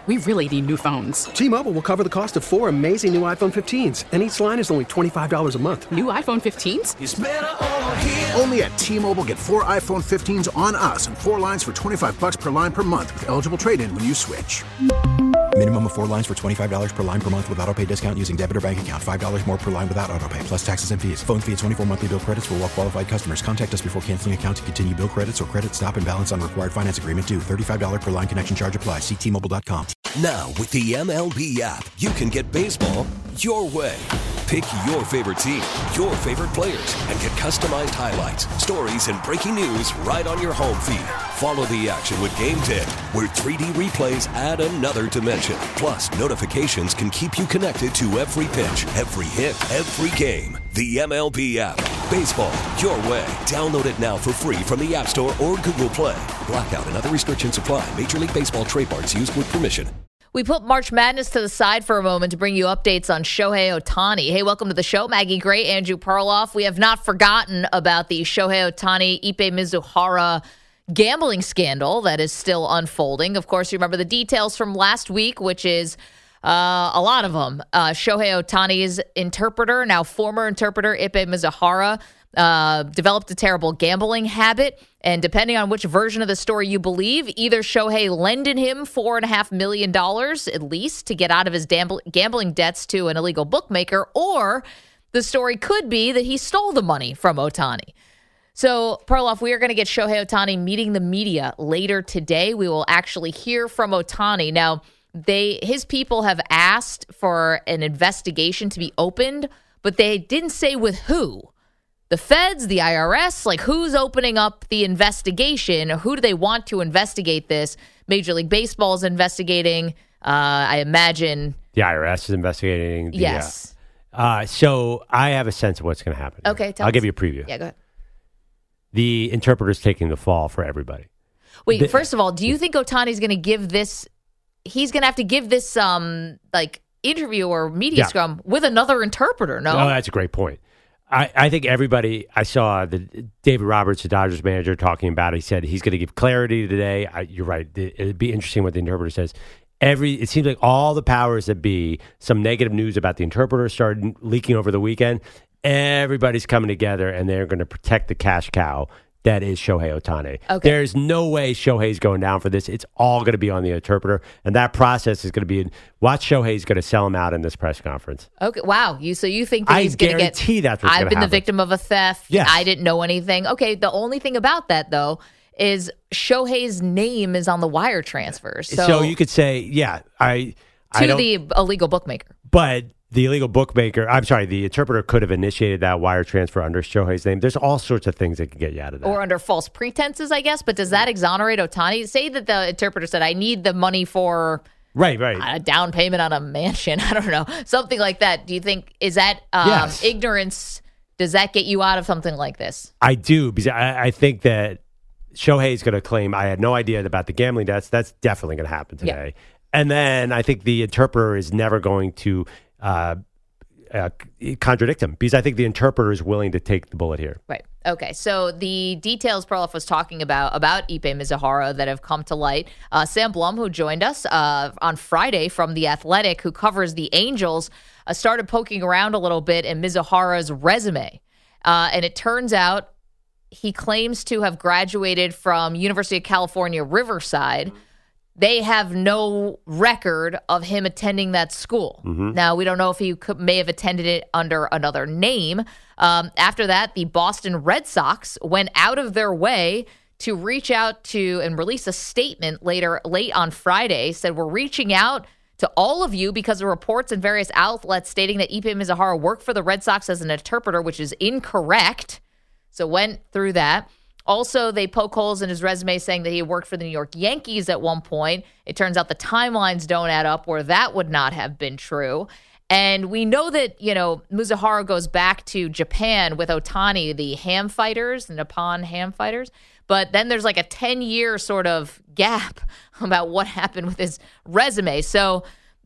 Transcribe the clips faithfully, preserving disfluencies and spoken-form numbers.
we really need new phones. T-Mobile will cover the cost of four amazing new iPhone fifteens, and each line is only twenty-five dollars a month. New iPhone fifteens? It's better over here. Only at T-Mobile, get four iPhone fifteens on us and four lines for twenty-five dollars per line per month with eligible trade-in when you switch. Minimum of four lines for twenty-five dollars per line per month with autopay discount using debit or bank account. five dollars more per line without autopay, plus taxes and fees. Phone fee at twenty-four monthly bill credits for well-qualified customers. Contact us before canceling account to continue bill credits or credit stop and balance on required finance agreement due. thirty-five dollars per line connection charge applies. See T Mobile dot com. Now, with the M L B app, you can get baseball your way. Pick your favorite team, your favorite players, and get customized highlights, stories, and breaking news right on your home feed. Follow the action with Game Day, where three D replays add another dimension. Plus, notifications can keep you connected to every pitch, every hit, every game. The M L B app. Baseball your way. Download it now for free from the App Store or Google Play. Blackout and other restrictions apply. Major League Baseball trademarks used with permission. We put March Madness to the side for a moment to bring you updates on Shohei Ohtani. Hey, welcome to the show. Maggie Gray, Andrew Perloff. We have not forgotten about the Shohei Ohtani, Ippei Mizuhara gambling scandal that is still unfolding. Of course, you remember the details from last week, which is uh, a lot of them. Uh, Shohei Ohtani's interpreter, now former interpreter, Ippei Mizuhara, Uh, developed a terrible gambling habit, and depending on which version of the story you believe, either Shohei lended him four and a half million dollars at least to get out of his damb- gambling debts to an illegal bookmaker, or the story could be that he stole the money from Ohtani. So, Perloff, we are going to get Shohei Ohtani meeting the media later today. We will actually hear from Ohtani. Now, they his people have asked for an investigation to be opened, but they didn't say with who. The feds, the I R S, like who's opening up the investigation? Who do they want to investigate this? Major League Baseball is investigating. Uh, I imagine. The I R S is investigating. The, yes. Uh, uh, so I have a sense of what's going to happen. Okay. Tell I'll us. give you a preview. Yeah, go ahead. The interpreter's taking the fall for everybody. Wait, the, first of all, do you think Ohtani's going to give this, he's going to have to give this um like interview or media yeah. scrum with another interpreter, no? Oh, that's a great point. I, I think everybody, I saw the David Roberts, the Dodgers manager, talking about it. He said he's going to give clarity today. I, you're right. It, it'd be interesting what the interpreter says. Every It seems like all the powers that be, some negative news about the interpreter started leaking over the weekend. Everybody's coming together, and they're going to protect the cash cow that is Shohei Ohtani. Okay. There's no way Shohei's going down for this. It's all going to be on the interpreter, and that process is going to be, watch Shohei's going to sell him out in this press conference. Okay, wow. You So you think that I he's going to get... guarantee that's what's I've going to been happen. the victim of a theft. Yes. I didn't know anything. Okay, the only thing about that, though, is Shohei's name is on the wire transfers. So, So you could say, yeah, I... I to don't, the illegal bookmaker. But the illegal bookmaker, I'm sorry, the interpreter could have initiated that wire transfer under Shohei's name. There's all sorts of things that can get you out of that. Or under false pretenses, I guess. But does that exonerate Ohtani? Say that the interpreter said, I need the money for right, right. a down payment on a mansion. I don't know. Something like that. Do you think, is that um, Yes. ignorance? Does that get you out of something like this? I do, because I, I think that Shohei's going to claim, I had no idea about the gambling debts. That's definitely going to happen today. Yeah. And then I think the interpreter is never going to uh, uh, contradict him, because I think the interpreter is willing to take the bullet here. Right. Okay. So the details Perloff was talking about, about Ippei Mizuhara that have come to light. Uh, Sam Blum, who joined us uh, on Friday from The Athletic, who covers the Angels, uh, started poking around a little bit in Mizuhara's resume. Uh, and it turns out he claims to have graduated from University of California, Riverside. They have no record of him attending that school. Mm-hmm. Now, we don't know if he could, may have attended it under another name. Um, after that, the Boston Red Sox went out of their way to reach out to and release a statement later, late on Friday, said, we're reaching out to all of you because of reports in various outlets stating that Ippei Mizuhara worked for the Red Sox as an interpreter, which is incorrect. So went through that. Also, they poke holes in his resume saying that he worked for the New York Yankees at one point. It turns out the timelines don't add up where that would not have been true. And we know that, you know, Mizuhara goes back to Japan with Ohtani, the ham fighters, the Nippon ham fighters. But then there's like a ten-year sort of gap about what happened with his resume. So,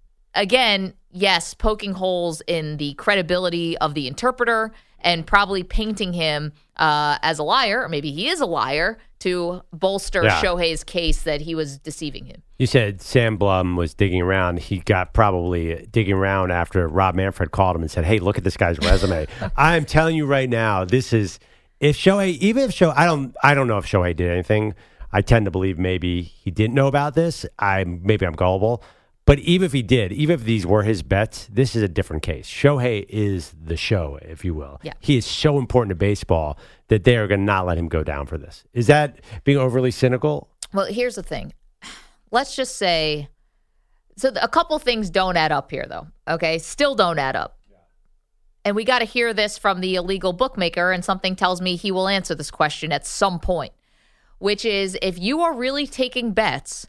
again, yes, poking holes in the credibility of the interpreter and probably painting him uh, as a liar, or maybe he is a liar, to bolster Yeah. Shohei's case that he was deceiving him. You said Sam Blum was digging around. He got probably digging around after Rob Manfred called him and said, hey, look at this guy's resume. I'm telling you right now, this is, if Shohei, even if Shohei, I don't, I don't know if Shohei did anything. I tend to believe maybe he didn't know about this. I Maybe I'm gullible. But even if he did, even if these were his bets, this is a different case. Shohei is the show, if you will. Yeah. He is so important to baseball that they are going to not let him go down for this. Is that being overly cynical? Well, here's the thing. Let's just say, so a couple things don't add up here, though. Okay, still don't add up. Yeah. And we got to hear this from the illegal bookmaker, and something tells me he will answer this question at some point, which is if you are really taking bets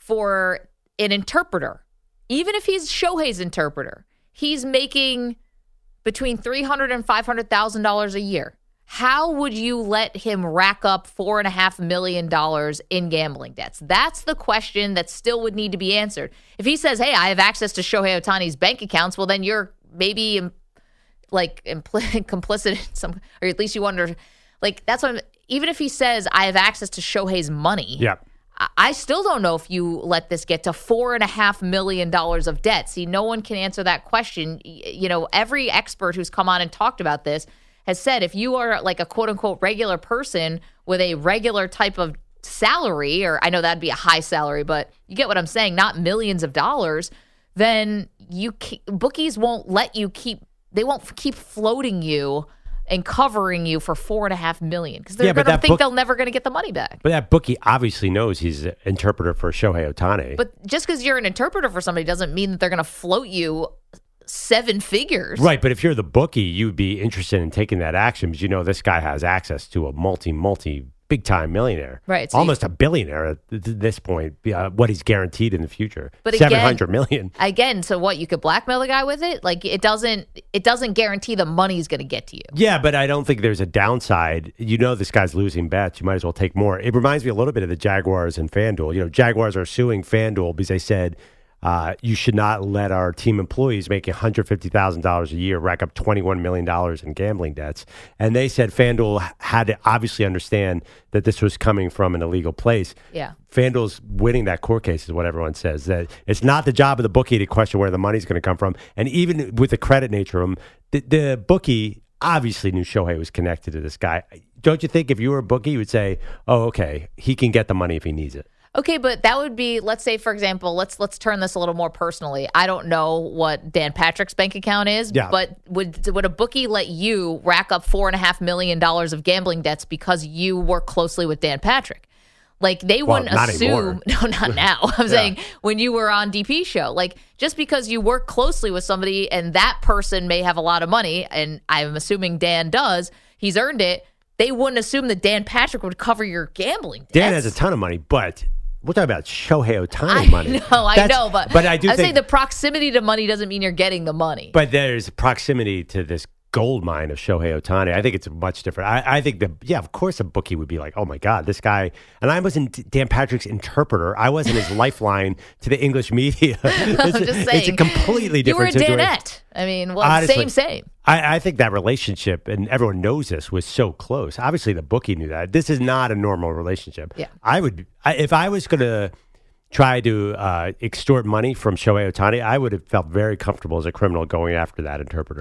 for an interpreter, even if he's Shohei's interpreter, he's making between three hundred thousand dollars and five hundred thousand dollars a year. How would you let him rack up four point five million dollars in gambling debts? That's the question that still would need to be answered. If he says, hey, I have access to Shohei Ohtani's bank accounts, well, then you're maybe um, like impl- complicit in some, or at least you wonder, like, that's what I'm, even if he says, I have access to Shohei's money. Yeah. I still don't know if you let this get to four and a half million dollars of debt. See, no one can answer that question. You know, every expert who's come on and talked about this has said if you are like a quote unquote regular person with a regular type of salary, or I know that'd be a high salary, but you get what I'm saying, not millions of dollars, then you bookies won't let you keep, they won't keep floating you and covering you for four and a half million because they're Yeah, but going to that think book- they're never going to get the money back. But that bookie obviously knows he's an interpreter for Shohei Ohtani. But just because you're an interpreter for somebody doesn't mean that they're going to float you seven figures. Right, but if you're the bookie, you'd be interested in taking that action because you know this guy has access to a multi, multi, big-time millionaire. Right. So Almost you, a billionaire at th- this point, uh, what he's guaranteed in the future. But again, seven hundred million dollars. Again, so what, you could blackmail the guy with it? Like, it doesn't it doesn't guarantee the money's going to get to you. Yeah, but I don't think there's a downside. You know this guy's losing bets. You might as well take more. It reminds me a little bit of the Jaguars and FanDuel. You know, Jaguars are suing FanDuel because they said, Uh, you should not let our team employees make one hundred fifty thousand dollars a year rack up twenty-one million dollars in gambling debts. And they said FanDuel had to obviously understand that this was coming from an illegal place. Yeah. FanDuel's winning that court case is what everyone says. That it's not the job of the bookie to question where the money's going to come from. And even with the credit nature of them, the, the bookie obviously knew Shohei was connected to this guy. Don't you think if you were a bookie, you would say, oh, okay, he can get the money if he needs it? Okay, but that would be, let's say, for example, let's let's turn this a little more personally. I don't know what Dan Patrick's bank account is, Yeah. but would would a bookie let you rack up four and a half million dollars of gambling debts because you work closely with Dan Patrick? Like, they Well, wouldn't not assume. anymore. No, not now. I'm Yeah. saying when you were on D P show, like, just because you work closely with somebody and that person may have a lot of money, and I'm assuming Dan does, he's earned it. They wouldn't assume that Dan Patrick would cover your gambling debts. Dan has a ton of money, but we're talking about Shohei Ohtani I money. know, I That's- know, but, but I do I'm think saying the proximity to money doesn't mean you're getting the money. But there's proximity to this gold mine of Shohei Ohtani. I think it's much different. I, I think that, yeah, of course a bookie would be like, oh my God, this guy. And I wasn't Dan Patrick's interpreter. I wasn't his lifeline to the English media. I'm it's, just saying. it's a completely different You were a situation. Danette. I mean, well, Honestly, same, same. I, I think that relationship, and everyone knows this, was so close. Obviously, the bookie knew that. This is not a normal relationship. Yeah. I would, I, if I was going to try to uh, extort money from Shohei Ohtani, I would have felt very comfortable as a criminal going after that interpreter.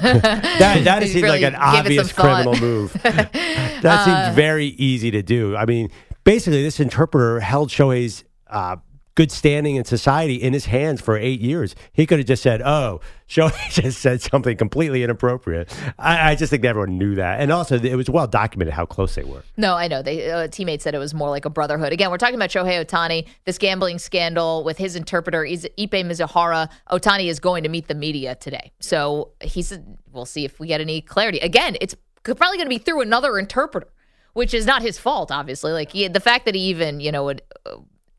that that You seems really like an gave it obvious some thought. criminal move. That seems very easy to do. I mean, basically, this interpreter held Shohei's uh, good standing in society in his hands for eight years. He could have just said, oh, Shohei just said something completely inappropriate. I, I just think everyone knew that. And also, it was well documented how close they were. No, I know. They uh, teammates said it was more like a brotherhood. Again, we're talking about Shohei Ohtani, this gambling scandal with his interpreter, Iz- Ipe Mizuhara. Ohtani is going to meet the media today. So he's, we'll see if we get any clarity. Again, it's probably going to be through another interpreter, which is not his fault, obviously. Like, he, the fact that he even, you know, would... Uh,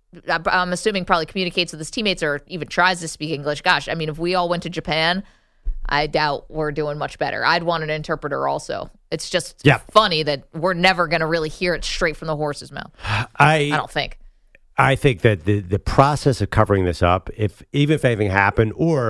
I'm assuming probably communicates with his teammates or even tries to speak English. Gosh, I mean, if we all went to Japan, I doubt we're doing much better. I'd want an interpreter also. It's just Yeah. funny that we're never going to really hear it straight from the horse's mouth. I, I don't think. I think that the, the process of covering this up, if even if anything happened, or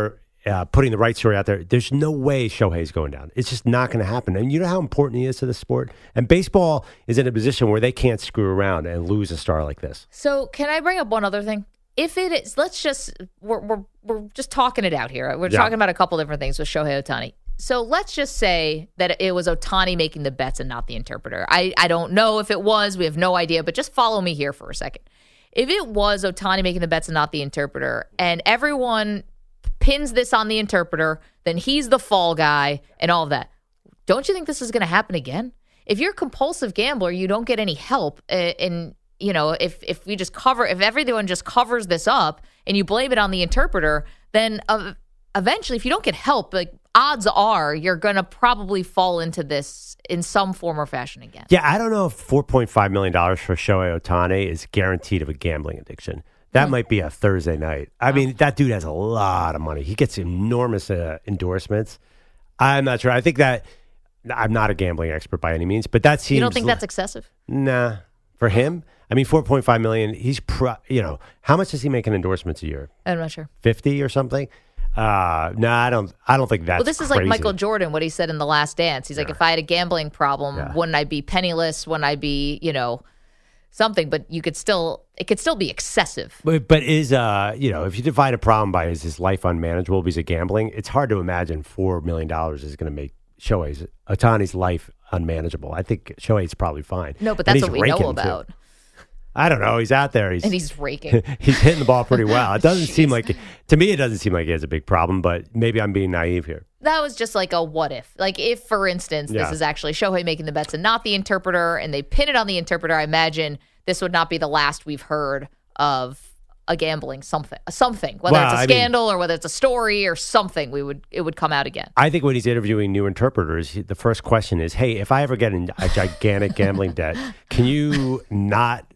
uh, putting the right story out there. There's no way Shohei's going down. It's just not going to happen. And you know how important he is to the sport? And baseball is in a position where they can't screw around and lose a star like this. So can I bring up one other thing? If it is, let's just, we're we're, we're just talking it out here. We're Yeah. talking about a couple different things with Shohei Ohtani. So let's just say that it was Ohtani making the bets and not the interpreter. I, I don't know if it was. We have no idea. But just follow me here for a second. If it was Ohtani making the bets and not the interpreter, and everyone pins this on the interpreter, then he's the fall guy and all of that. Don't you think this is going to happen again? If you're a compulsive gambler, you don't get any help uh, in, you know, if if we just cover, if everyone just covers this up and you blame it on the interpreter, then uh, eventually, if you don't get help, like odds are you're going to probably fall into this in some form or fashion again. Yeah, I don't know if four point five million dollars for Shohei Ohtani is guaranteed of a gambling addiction. That mm. might be a Thursday night. I wow. mean, that dude has a lot of money. He gets enormous uh, endorsements. I'm not sure. I think that, I'm not a gambling expert by any means, but that seems... You don't think that's excessive? Nah. For him? I mean, four point five million dollars, he's, pro, you know, how much does he make in endorsements a year? I'm not sure. fifty or something? Uh, no, I don't. I don't think that's. Well, this is crazy. like Michael Jordan, what he said in The Last Dance. He's yeah. like, if I had a gambling problem, yeah. wouldn't I be penniless? Wouldn't I be, you know, something? But you could still, it could still be excessive. But, but is uh, you know, if you divide a problem by is his life unmanageable because of gambling, it's hard to imagine four million dollars is going to make Shohei's Ohtani's life unmanageable. I think Shohei's probably fine. No, but that's what we know about. Too. I don't know. He's out there. He's, and he's raking. He's hitting the ball pretty well. It doesn't seem like, to me, it doesn't seem like he has a big problem, but maybe I'm being naive here. That was just like a what if. Like if, for instance, yeah. this is actually Shohei making the bets and not the interpreter, and they pin it on the interpreter, I imagine this would not be the last we've heard of a gambling something, something, whether well, it's a I scandal mean, or whether it's a story or something, we would it would come out again. I think when he's interviewing new interpreters, the first question is, hey, if I ever get in a gigantic gambling debt, can you not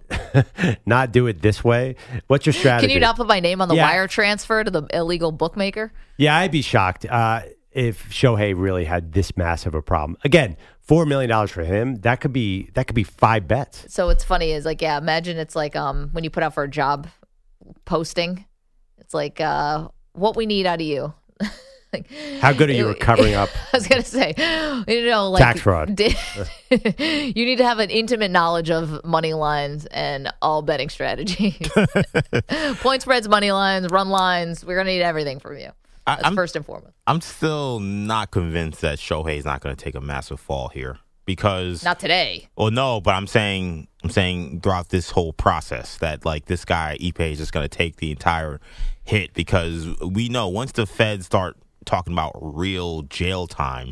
not do it this way? What's your strategy? Can you not put my name on the yeah. wire transfer to the illegal bookmaker? Yeah, I'd be shocked uh, if Shohei really had this massive a problem. Again, four million dollars for him, that could be that could be five bets. So what's funny is like, yeah, imagine it's like um when you put out for a job posting, it's like uh, what we need out of you. Like, how good are you at covering up? I was gonna say, you know, like tax fraud. Did, you need to have an intimate knowledge of money lines and all betting strategies, point spreads, money lines, run lines. We're gonna need everything from you. That's I'm, first and foremost. I'm still not convinced that Shohei is not going to take a massive fall here because not today. Well, no, but I'm saying I'm saying throughout this whole process that like this guy Ipe is just going to take the entire hit because we know once the feds start talking about real jail time,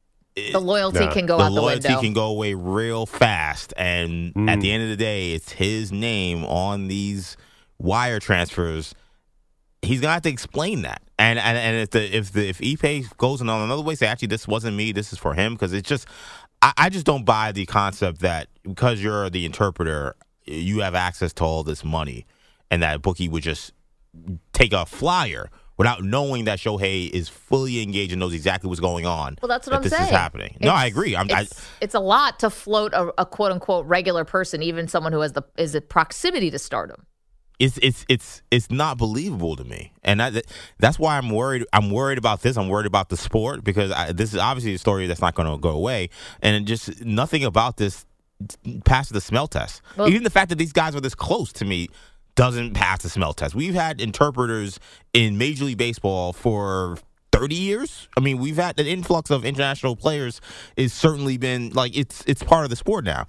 the loyalty no. can go the out the loyalty window. can go away real fast, and mm. at the end of the day, it's his name on these wire transfers. He's gonna have to explain that, and and, and if the if the if Ipe goes on another way, say actually this wasn't me, this is for him, because it's just I, I just don't buy the concept that because you're the interpreter, you have access to all this money, and that bookie would just take a flyer without knowing that Shohei is fully engaged and knows exactly what's going on. Well, that's what that I'm this saying. This is happening. No, it's, I agree. I'm, it's, I, it's a lot to float a, a quote unquote regular person, even someone who has the is a proximity to stardom. It's it's it's it's not believable to me, and that, that's why I'm worried. I'm worried about this. I'm worried about the sport because I, this is obviously a story that's not going to go away, and just nothing about this passes the smell test. Well, even the fact that these guys are this close to me doesn't pass the smell test. We've had interpreters in Major League Baseball for thirty years. I mean, we've had an influx of international players. It's certainly been like it's it's part of the sport now.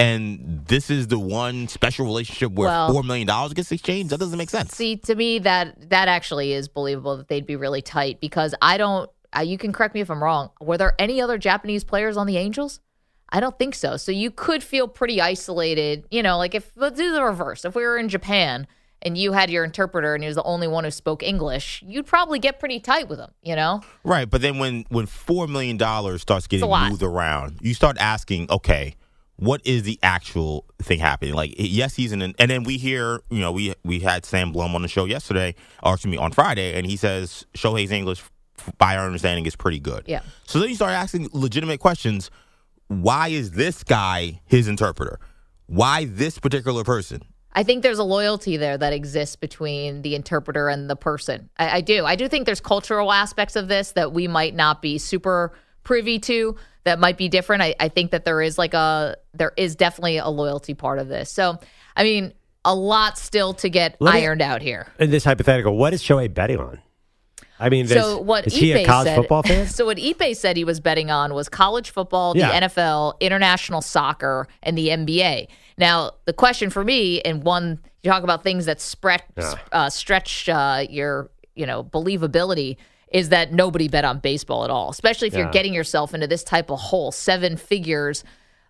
And this is the one special relationship where well, four million dollars gets exchanged. That doesn't make sense. See, to me, that that actually is believable that they'd be really tight because I don't. Uh, you can correct me if I'm wrong. Were there any other Japanese players on the Angels? I don't think so. So you could feel pretty isolated. You know, like if let's do the reverse. If we were in Japan and you had your interpreter and he was the only one who spoke English, you'd probably get pretty tight with him. You know, right? But then when when four million dollars starts getting moved around, you start asking, okay, what is the actual thing happening? Like, yes, he's in, an, and then we hear, you know, we we had Sam Blum on the show yesterday, or excuse me, on Friday, and he says Shohei's English, by our understanding, is pretty good. Yeah. So then you start asking legitimate questions. Why is this guy his interpreter? Why this particular person? I think there's a loyalty there that exists between the interpreter and the person. I, I do. I do think there's cultural aspects of this that we might not be super privy to that might be different. I, I think that there is like a, there is definitely a loyalty part of this. So, I mean, a lot still to get Let me- ironed out here. In this hypothetical, what is Shohei betting on? I mean, So there's- what is he a Ipe college said, football fan? So what Ipe said he was betting on was college football, the Yeah. N F L, international soccer, and the N B A. Now, the question for me, and one, you talk about things that spread, Yeah. uh, stretch uh, your, you know, believability, is that nobody bet on baseball at all, especially if Yeah. you're getting yourself into this type of hole, seven figures.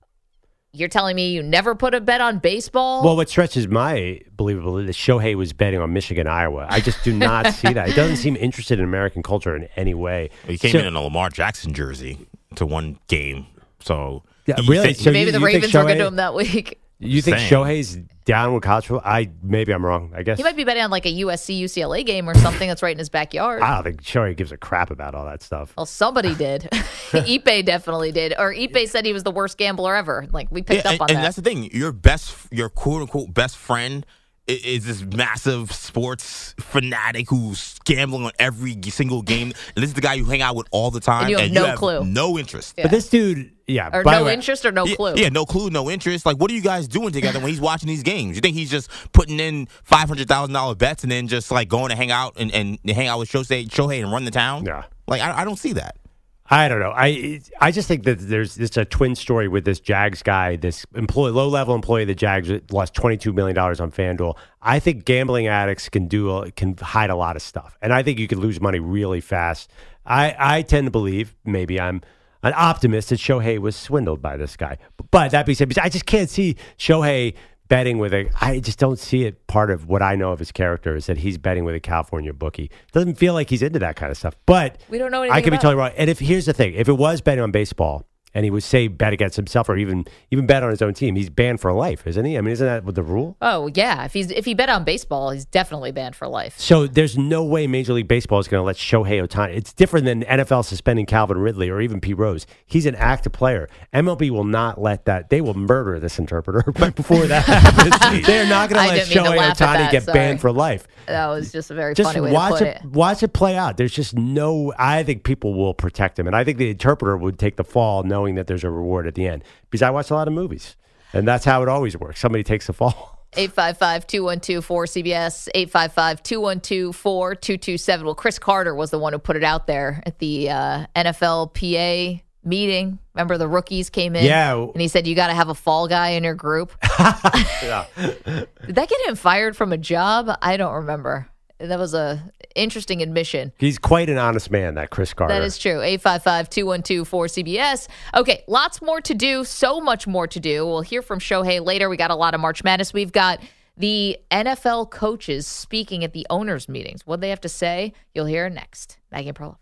You're telling me you never put a bet on baseball? Well, what stretches my believability is Shohei was betting on Michigan, Iowa. I just do not see that. He doesn't seem interested in American culture in any way. He came So- in in a Lamar Jackson jersey to one game. So Yeah, he really? thinks- So Maybe you- the you think Ravens are good to Shohei- him that week. You think Same. Shohei's down with college football? I maybe I'm wrong. I guess He might be betting on like a U S C U C L A game or something that's right in his backyard. I don't think Shohei gives a crap about all that stuff. Well, somebody did. Ipe definitely did. Or Ipe said he was the worst gambler ever. Like, we picked Yeah, up and, on and that. that's the thing. Your best, your quote unquote best friend i- is this massive sports fanatic who's gambling on every g- single game. And this is the guy you hang out with all the time. And you have no clue. No interest. But this dude, yeah, Or by no the way, interest or no yeah, clue. Yeah, no clue, no interest. Like, what are you guys doing together when he's watching these games? You think he's just putting in five hundred thousand dollars bets and then just like going to hang out and, and hang out with Shohei, Shohei and run the town? Yeah. Like, I, I don't see that. I don't know. I I just think that there's it's a twin story with this Jags guy, this employee, low level employee of the Jags lost twenty-two million dollars on FanDuel. I think gambling addicts can do can hide a lot of stuff, and I think you can lose money really fast. I I tend to believe, maybe I'm an optimist, that Shohei was swindled by this guy. But that being said, I just can't see Shohei betting with a, I just don't see it. Part of what I know of his character is that he's betting with a California bookie. Doesn't feel like he's into that kind of stuff. But We don't know anything I could be about totally wrong. And if here's the thing, if it was betting on baseball and he would say bet against himself or even even bet on his own team, he's banned for life, isn't he? I mean, isn't that what the rule? Oh, yeah. If he's if he bet on baseball, he's definitely banned for life. So there's no way Major League Baseball is going to let Shohei Ohtani. It's different than N F L suspending Calvin Ridley or even Pete Rose. He's an active player. M L B will not let that. They will murder this interpreter right before that happens. They're not going I to let didn't mean to Shohei laugh at Ohtani that, get sorry. banned for life. That was just a very Just funny way watch to put it, it. watch it play out. There's just no. I think people will protect him, and I think the interpreter would take the fall, knowing that there's a reward at the end. Because I watch a lot of movies, and that's how it always works. Somebody takes the fall. eight five five, two one two, four C B S, eight five five, two one two, four two two seven. Well, Chris Carter was the one who put it out there at the uh, N F L P A meeting. Remember the rookies came in? Yeah. And he said, you got to have a fall guy in your group. Yeah. Did that get him fired from a job? I don't remember. That was a interesting admission. He's quite an honest man, that Chris Carter. That is true. eight five five, two one two, four C B S. Okay, lots more to do. So much more to do. We'll hear from Shohei later. We got a lot of March Madness. We've got the N F L coaches speaking at the owners' meetings. What they have to say, you'll hear next. Maggie and Perloff.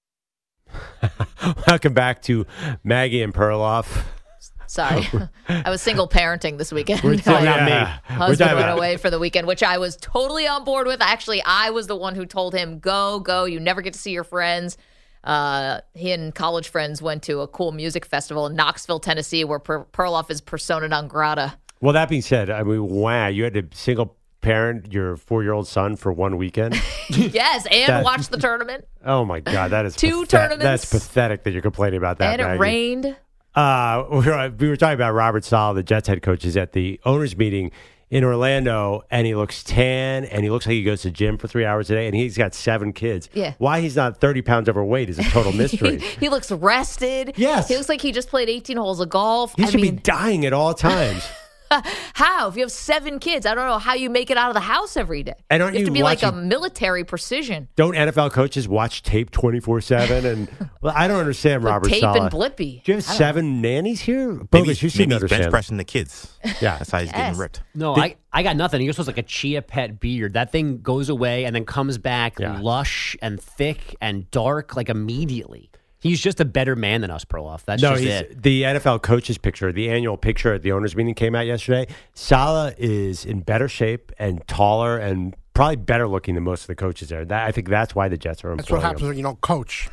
Welcome back to Maggie and Perloff. Sorry. I was single parenting this weekend. We're talking My about me. We're husband talking went about- away for the weekend, which I was totally on board with. Actually, I was the one who told him, go, go. You never get to see your friends. Uh, he and college friends went to a cool music festival in Knoxville, Tennessee, where per- Perloff is persona non grata. Well, that being said, I mean, wow, you had to single parent your four-year-old son for one weekekend? Yes, and That- watch the tournament. Oh, my God. That is Two pathet- tournaments. That's pathetic that you're complaining about that, And it Maggie. rained. Uh, we, were, we were talking about Robert Saleh, the Jets head coach, is at the owners' meeting in Orlando, and he looks tan, and he looks like he goes to the gym for three hours a day, and he's got seven kids. Yeah. Why he's not thirty pounds overweight is a total mystery. He looks rested. Yes. He looks like he just played eighteen holes of golf. He I should mean, be dying at all times. how? If you have seven kids, I don't know how you make it out of the house every day. And aren't you have you to be like a watching- military precision. Don't N F L coaches watch tape twenty-four seven? And well, I don't understand Robert tape Saleh. and Blippy. Do you have I don't seven nannies here? Maybe, Bogus, you he's- seem maybe to he's bench understand. pressing the kids. Yeah. That's how he's Yes. getting ripped. No, I, I got nothing. You're supposed to like a chia pet beard. That thing goes away and then comes back Yeah. lush and thick and dark like immediately. He's just a better man than us, Perloff. That's No, just he's it. the N F L coaches picture, the annual picture at the owners meeting came out yesterday. Saleh is in better shape and taller and probably better looking than most of the coaches there. That, I think that's why the Jets are That's employing what happens him. when you don't coach.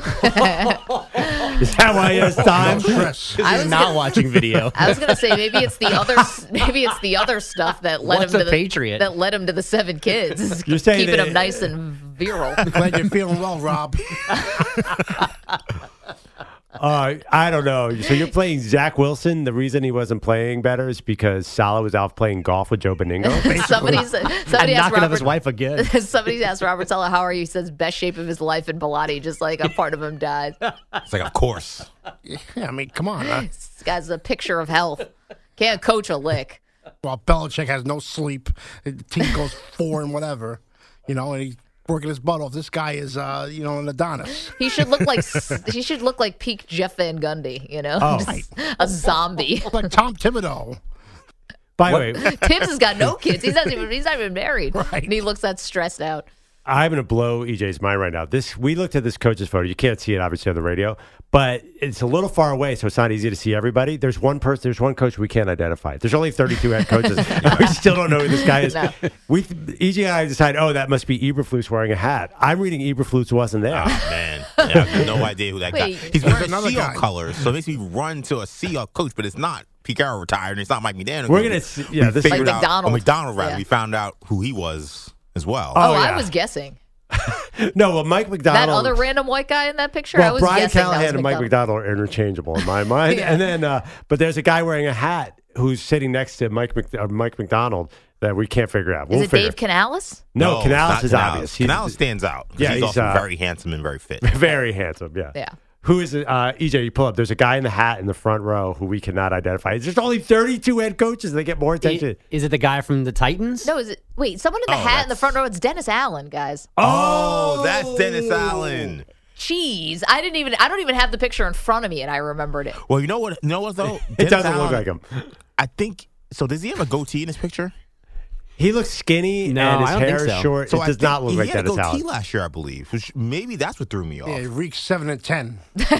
Is that why he has time? No stress. I was He's not gonna- watching video. I was gonna say maybe it's the other maybe it's the other stuff that led What's him to a the Patriot? that led him to the seven kids. You're saying keeping that- him nice and virile. Glad you're feeling well, Rob. Uh, I don't know. So you're playing Zach Wilson. The reason he wasn't playing better is because Salah was out playing golf with Joe Beningo. somebody said, somebody And asked knocking up his Robert. wife again. Somebody asked Robert Saleh, "How are you?" He says, "Best shape of his life in Pilates." Just like a part of him died. It's like, of course. Yeah, I mean, come on. Huh? This guy's a picture of health. Can't coach a lick. Well, Belichick has no sleep. The team goes four and whatever, you know, and he's working his butt off. This guy is, uh, you know, an Adonis. He should look like he should look like peak Jeff Van Gundy. You know, Oh. Just a zombie. Like Tom Thibodeau. By the way, Tibbs has got no kids. He's not even he's not even married. Right. And he looks that stressed out. I'm going to blow E J's mind right now. This we looked at this coach's photo. You can't see it obviously on the radio, but it's a little far away, so it's not easy to see everybody. There's one person. There's one coach we can't identify. There's only thirty-two head coaches. We still don't know who this guy is. No. We E J and I decide, oh, that must be Eberflus wearing a hat. I'm reading Eberflus wasn't there. Oh, man. Yeah, I have no idea who that guy Wait. He's wearing Another Seahawk guy. colors, so it makes me run to a Seahawk coach, but it's not. Pete Carroll retired, and it's not Mike McDaniel. We're gonna see- yeah, We this is- figured Like out- McDonald. Oh, McDonald, rather. Yeah. We found out who he was as well. Oh, Oh, I yeah. was guessing. No, well, Mike McDonald. That other random white guy in that picture. I Well, was Brian guessing that was Callahan and Mike McDonald. McDonald are interchangeable in my mind. Yeah. And then, uh, but there's a guy wearing a hat who's sitting next to Mike Mc, uh, Mike McDonald that we can't figure out. We'll Is it figure Dave Canales? No, it's Canales not is obvious. He's Canales stands out. 'cause Yeah, he's, he's, also uh, very handsome and very fit. very handsome. Yeah. Yeah. Who is it? Uh, E J, you pull up. There's a guy in the hat in the front row who we cannot identify. There's only thirty-two head coaches. They get more attention. Is it the guy from the Titans? No, is it? Wait, someone in the Oh, hat in the that's- front row. It's Dennis Allen, guys. Oh, that's Dennis Allen. Jeez, I didn't even. I don't even have the picture in front of me, and I remembered it. Well, you know what? You know what though? It Dennis doesn't look Allen, like him. I think so. Does he have a goatee in his picture? He looks skinny No, and his I don't hair think is so. short. So it I does think not look he like had Dennis a goatee Allen. last year, I believe. Which maybe that's what threw me off. Yeah, it reeks seven and ten.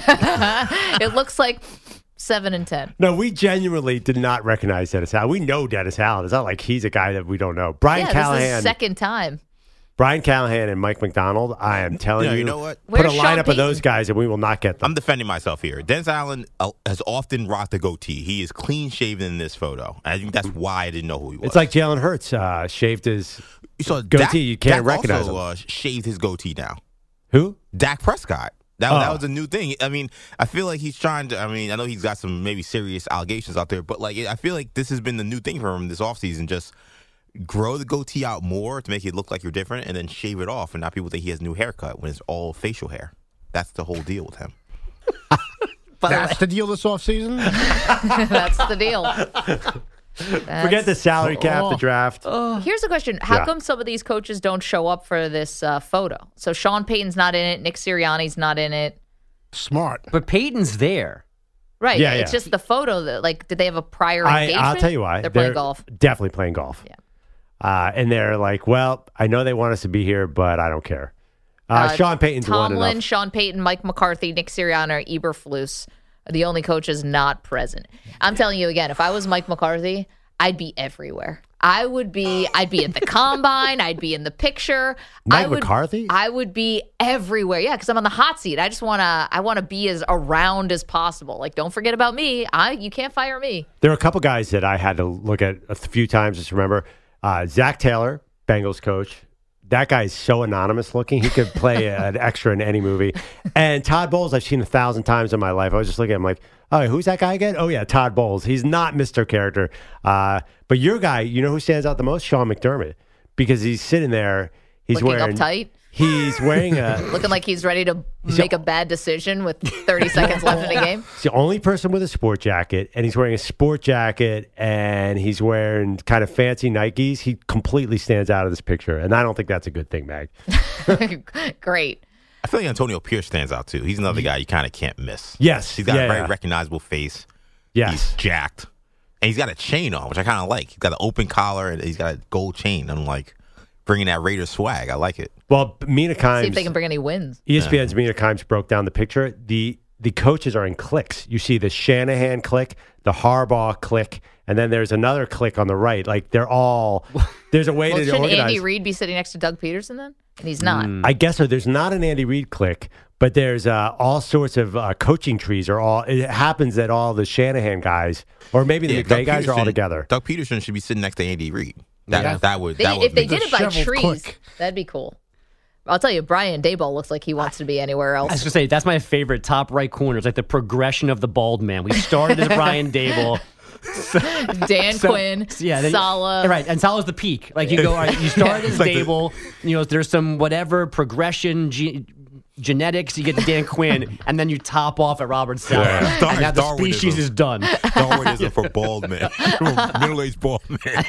It looks like seven and ten. No, we genuinely did not recognize Dennis Allen. We know Dennis Allen. It's not like he's a guy that we don't know. Brian Yeah, this is Callahan. the second time. Brian Callahan and Mike McDonald, I am telling Yeah, you, you know what? put a Where's Sean lineup of Payton? those guys and we will not get them. I'm defending myself here. Dennis Allen uh, has often rocked a goatee. He is clean shaven in this photo. I think that's why I didn't know who he was. It's like Jalen Hurts uh, shaved his so goatee. Dak, You can't Dak recognize also, him. Uh, shaved his goatee now. Who? Dak Prescott. That, Oh. that was a new thing. I mean, I feel like he's trying to. I mean, I know he's got some maybe serious allegations out there, but like, I feel like this has been the new thing for him this offseason. Just grow the goatee out more to make it look like you're different, and then shave it off, and now people think he has a new haircut when it's all facial hair. That's the whole deal with him. That's the deal this offseason? That's the deal. Forget the salary cap, the draft. Here's a question: How Yeah. come some of these coaches don't show up for this uh, photo? So Sean Payton's not in it. Nick Sirianni's not in it. Smart. But Peyton's there. Right. Yeah, It's yeah. just the photo that, like, did they have a prior I, engagement? I'll tell you why. They're playing golf. Definitely playing golf. Yeah. Uh, and they're like, well, I know they want us to be here, but I don't care. Uh, Uh, Sean Payton's won Tomlin, enough. Sean Payton, Mike McCarthy, Nick Sirianni, Eberflus are the only coaches not present. I'm telling you again, if I was Mike McCarthy, I'd be everywhere. I would be. I'd be at the combine. I'd be in the picture. Mike I would, McCarthy? I would be everywhere. Yeah, because I'm on the hot seat. I just wanna. I want to be as around as possible. Like, don't forget about me. I. You can't fire me. There are a couple guys that I had to look at a few times. Just remember, uh, Zach Taylor, Bengals coach. That guy's so anonymous looking. He could play an extra in any movie. And Todd Bowles, I've seen a thousand times in my life. I was just looking at him like, oh, who's that guy again? Oh, yeah, Todd Bowles. He's not Mister Character. Uh, but your guy, you know who stands out the most? Sean McDermott. Because he's sitting there. He's Looking wearing uptight. He's wearing a. Looking like he's ready to make a bad decision with thirty seconds left in the game. He's the only person with a sport jacket, and he's wearing a sport jacket, and he's wearing kind of fancy Nikes. He completely stands out of this picture, and I don't think that's a good thing, Mag. Great. I feel like Antonio Pierce stands out too. He's another guy you kind of can't miss. Yes, He's got yeah, a very yeah. recognizable face. Yes. He's jacked. And he's got a chain on, which I kind of like. He's got an open collar and he's got a gold chain. I'm like bringing that Raiders swag. I like it. Well, Mina See if they Kimes, can bring any wins. E S P N's Mina Kimes broke down the picture. The the coaches are in cliques. You see the Shanahan clique, the Harbaugh clique, and then there's another clique on the right. Like they're all there's a way well, to shouldn't organize. Andy Reid be sitting next to Doug Peterson then? And he's not. Mm. I guess so. There's not an Andy Reid clique, but there's uh, all sorts of uh, coaching trees. Or all it happens that all the Shanahan guys, or maybe the Yeah, McVay Doug guys, are all Peterson- together. Doug Peterson should be sitting next to Andy Reid. That Yeah. that would They, that would if they be- did it by Disheveled trees, clique. that'd be cool. I'll tell you, Brian Daboll looks like he wants to be anywhere I was else. going to say, that's my favorite top right corner. It's like the progression of the bald man. We started as Brian Dable. Dan So- Quinn, yeah, then- Saleh. Right, and Salah's the peak. Like you go, all right, you start as It's like the- Dable. You know, there's some whatever progression, ge- genetics. You get to Dan Quinn, and then you top off at Robert Saleh. Yeah. Dar- And now the Darwinism. species is done. Darwinism for bald men, middle-aged bald men.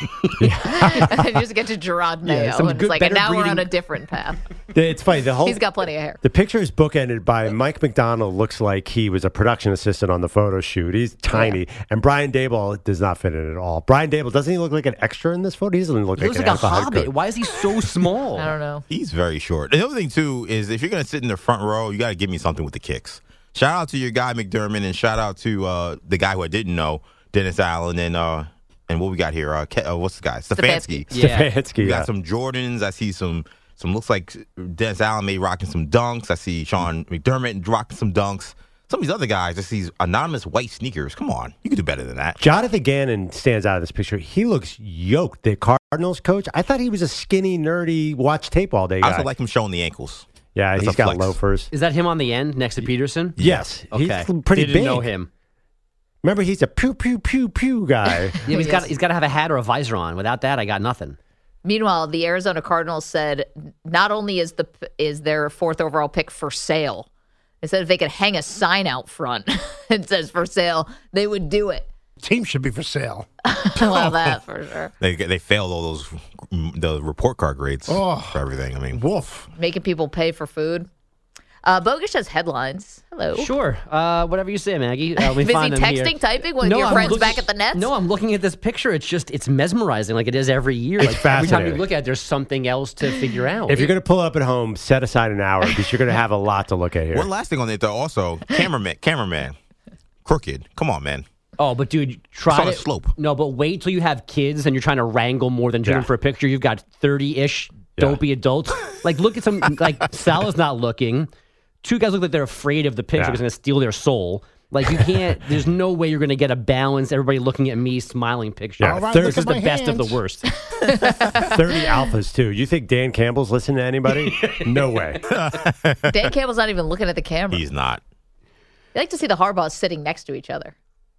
and just get to Gerard Mayo. some and good- it's like, and better now we're on breeding- a different path. It's funny. The whole He's got plenty of hair. The picture is bookended by Mike McDonald. Looks like he was a production assistant on the photo shoot. He's tiny, and Brian Dable does not fit in at all. Brian Dable doesn't he look like an extra in this photo? He doesn't look He like looks an like a N F L head hobbit. coach. Why is he so small? I don't know. He's very short. The other thing too is if you're gonna sit in the front row, you got to give me something with the kicks. Shout out to your guy McDermott, and shout out to uh, the guy who I didn't know, Dennis Allen, and uh, and what we got here, uh, Ke- uh, what's the guy, Stefanski. Stefanski. Yeah. Stefanski, We yeah. got some Jordans. I see some some looks like Dennis Allen may rocking some dunks. I see Sean McDermott rocking some dunks. Some of these other guys, I see anonymous white sneakers. Come on, you can do better than that. Jonathan Gannon stands out in this picture. He looks yoked. The Cardinals coach. I thought he was a skinny, nerdy, watch tape all day guy. I also like him showing the ankles. yeah, That's he's a got flex. loafers. Is that him on the end next to Peterson? Yes, Okay. he's pretty Didn't big. know him. Remember, he's a pew pew pew pew guy. Yeah, but he's got he's got to have a hat or a visor on. Without that, I got nothing. Meanwhile, the Arizona Cardinals said not only is the is their fourth overall pick for sale, they said if they could hang a sign out front that says for sale, they would do it. Team should be for sale. Well, that for sure. They they failed all those mm, the report card grades Oh. for everything. I mean, Woof. Making people pay for food. Uh, Bogish has headlines. Hello. Sure. Uh, whatever you say, Maggie. Uh, we Busy find them texting, here. typing with your I'm friends looking- back at the Nets? No, I'm looking at this picture. It's just, it's mesmerizing like it is every year. It's Like every time you fascinating. look at it, there's something else to figure out. If you're going to pull it up at home, set aside an hour because you're going to have a lot to look at here. one last thing on it though. Also, cameraman, cameraman, crooked. Come on, man. Oh, but dude, try It's on a to- slope. No, but wait till you have kids and you're trying to wrangle more than doing Yeah. for a picture. You've got thirty-ish dopey adults. Like, look at some, like, Salah's not looking. Two guys look like they're afraid of the picture Yeah. because it's going to steal their soul. Like, you can't, there's no way you're going to get a balance, everybody looking at me, smiling picture. Yeah, All right, third- look This is at the my best of hands. the worst. thirty alphas, too. You think Dan Campbell's listening to anybody? No way. Dan Campbell's not even looking at the camera. He's not. I like to see the Harbaughs sitting next to each other.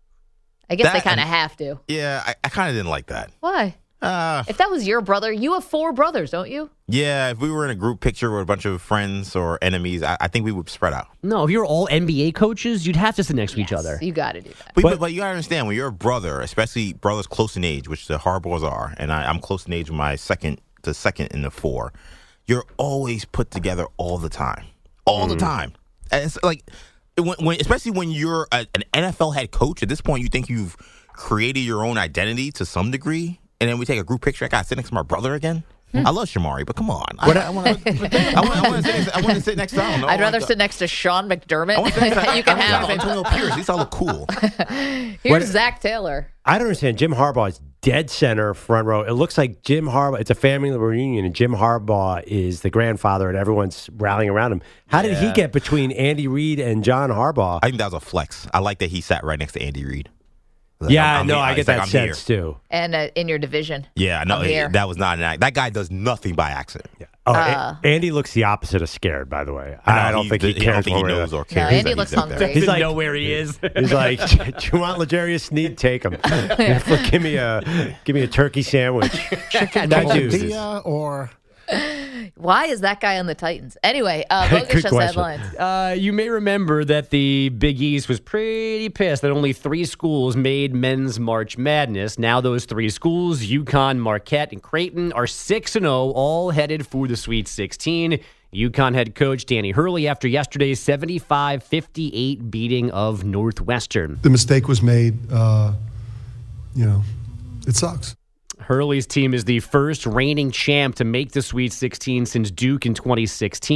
I guess That they kind of and- have to. Yeah, I, I kind of didn't like that. Why? Uh, If that was your brother, you have four brothers, don't you? yeah, if we were in a group picture with a bunch of friends or enemies, I, I think we would spread out. No, if you're all N B A coaches, you'd have to sit next to each Yes, other. You got to do that. But, But- but, but you gotta understand, when you're a brother, especially brothers close in age, which the Harbaughs are, and I, I'm close in age with my second to second in the four, you're always put together all the time, all the time. And it's like, when, when, especially when you're a, an N F L head coach. At this point, you think you've created your own identity to some degree, and then we take a group picture. I got to sit next to my brother again. I love Shamari, but come on. I, I want to. I want to sit, next- I want to sit next to. I don't know, I'd rather like, sit next to Sean McDermott. I want to sit next to, you can I want to have sit him. next to Antonio Pierce. At least I look cool. Here's What- Zach Taylor. I don't understand. Jim Harbaugh is dead center, front row. It looks like Jim Harbaugh, it's a family reunion, and Jim Harbaugh is the grandfather, and everyone's rallying around him. How did he Yeah. get between Andy Reid and John Harbaugh? I think that was a flex. I like that he sat right next to Andy Reid. Like, yeah, I'm- I'm no, here. I He's get like, that I'm sense, here. too. And uh, in your division. Yeah, no, I'm here. that was not an act. That guy does nothing by accident. Yeah. Oh, Uh, A- Andy looks the opposite of scared, by the way. I, don't think he I cares. don't think he one way or knows the or other. cares. No, Andy that looks he's up there. hungry. He's like, know where he is. He's like, do you want L'Jarius Sneed? Take him. give me a, give me a turkey sandwich. That dude is- Dia or Why is that guy on the Titans? Anyway, uh, Good Bogish has question. headlines. Uh, you may remember that the Big East was pretty pissed that only three schools made men's March Madness. Now those three schools, UConn, Marquette, and Creighton, are six and oh, all headed for the Sweet sixteen. UConn head coach Danny Hurley after yesterday's seventy-five fifty-eight beating of Northwestern. The mistake was made. Uh, you know, it sucks. Hurley's team is the first reigning champ to make the Sweet sixteen since Duke in twenty sixteen.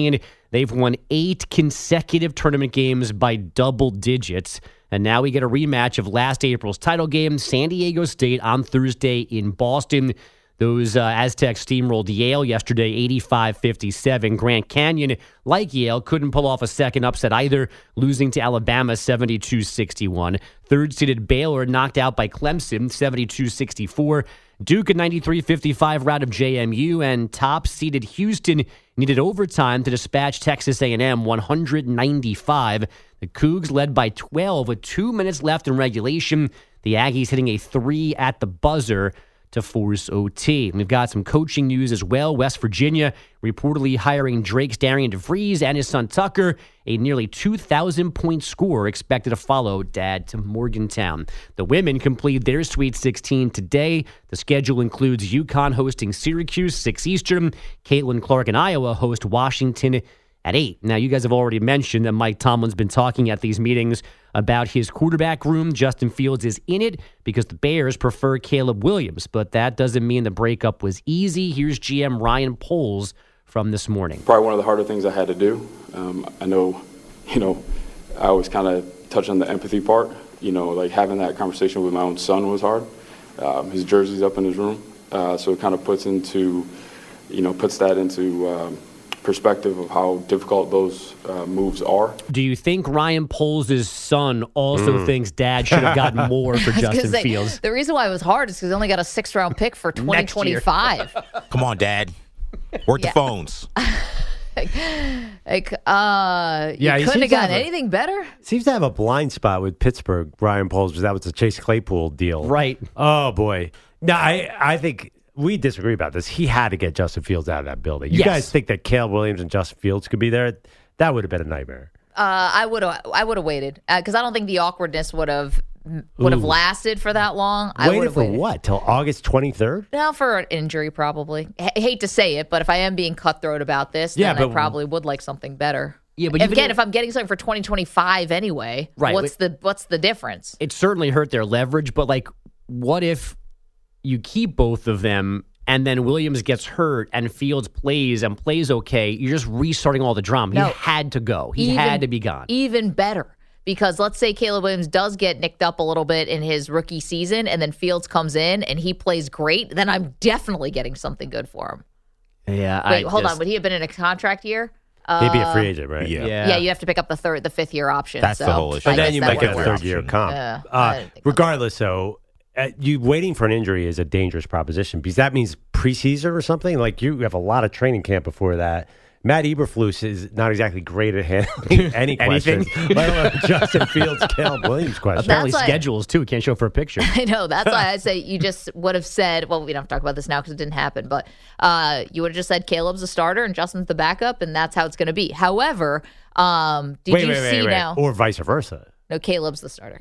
They've won eight consecutive tournament games by double digits. And now we get a rematch of last April's title game, San Diego State on Thursday in Boston. Those uh, Aztecs steamrolled Yale yesterday, eighty-five fifty-seven. Grand Canyon, like Yale, couldn't pull off a second upset either, losing to Alabama seventy-two sixty-one. Third-seeded Baylor knocked out by Clemson, seventy-two sixty-four. Duke, a ninety-three fifty-five rout of J M U, and top-seeded Houston needed overtime to dispatch Texas A and M, one ninety-five. The Cougs led by twelve with two minutes left in regulation. The Aggies hitting a three at the buzzer to force O T. We've got some coaching news as well. West Virginia reportedly hiring Drake's Darian DeVries and his son Tucker. A nearly two thousand point score expected to follow Dad to Morgantown. The women complete their Sweet sixteen today. The schedule includes UConn hosting Syracuse, six Eastern. Caitlin Clark and Iowa host Washington at eight. Now, you guys have already mentioned that Mike Tomlin's been talking at these meetings about his quarterback room. Justin Fields is in it because the Bears prefer Caleb Williams, but that doesn't mean the breakup was easy. Here's G M Ryan Poles from this morning. Probably one of the harder things I had to do. Um, I know, you know, I always kind of touch on the empathy part. You know, like having that conversation with my own son was hard. Um, his jersey's up in his room, uh, so it kind of puts into, you know, puts that into um, perspective of how difficult those uh, moves are. Do you think Ryan Poles' son also mm. thinks Dad should have gotten more for Justin say, Fields? The reason why it was hard is because he only got a six-round pick for twenty twenty-five. Come on, Dad. Work Yeah. the phones. like, uh, Yeah, you he couldn't have seems to gotten have a- anything better? Seems to have a blind spot with Pittsburgh, Ryan Poles, because that was the Chase Claypool deal. Right. Oh, boy. No, I, I think we disagree about this. He had to get Justin Fields out of that building. You Yes. guys think that Caleb Williams and Justin Fields could be there? That would have been a nightmare. Uh, I would have. I would have waited because I don't think the awkwardness would have would have Ooh. lasted for that long. I would Waited have for waited. what? Till August twenty-third? No, for an injury probably. H- hate to say it, but if I am being cutthroat about this, Yeah, then I but- probably would like something better. Yeah, but If- even again, if- if I'm getting something for twenty twenty-five anyway, Right, what's the what's the difference? It certainly hurt their leverage, but like, what if you keep both of them and then Williams gets hurt and Fields plays and plays okay? You're just restarting all the drama. He No. had to go. He Even- had to be gone. Even better. Because let's say Caleb Williams does get nicked up a little bit in his rookie season and then Fields comes in and he plays great, then I'm definitely getting something good for him. Yeah. Wait, I hold just- on. Would he have been in a contract year? He'd be a Uh, free agent, right? Yeah. Yeah. Yeah, you have to pick up the third, the fifth year option. That's so the whole issue. I And then guess you that might would get a work. third year comp. Yeah, I uh, didn't think regardless, though, uh, you waiting for an injury is a dangerous proposition because that means preseason or something. Like you have a lot of training camp before that. Matt Eberflus is not exactly great at handling any questions, let alone Justin Fields, Caleb Williams questions. Apparently That's why- schedules, too. Can't show for a picture. I know. That's why I say you just would have said, well, we don't have to talk about this now because it didn't happen, but uh, you would have just said Caleb's the starter and Justin's the backup, and that's how it's going to be. However, um, did wait, you wait, wait, see wait. now? Or vice versa. No, Caleb's the starter.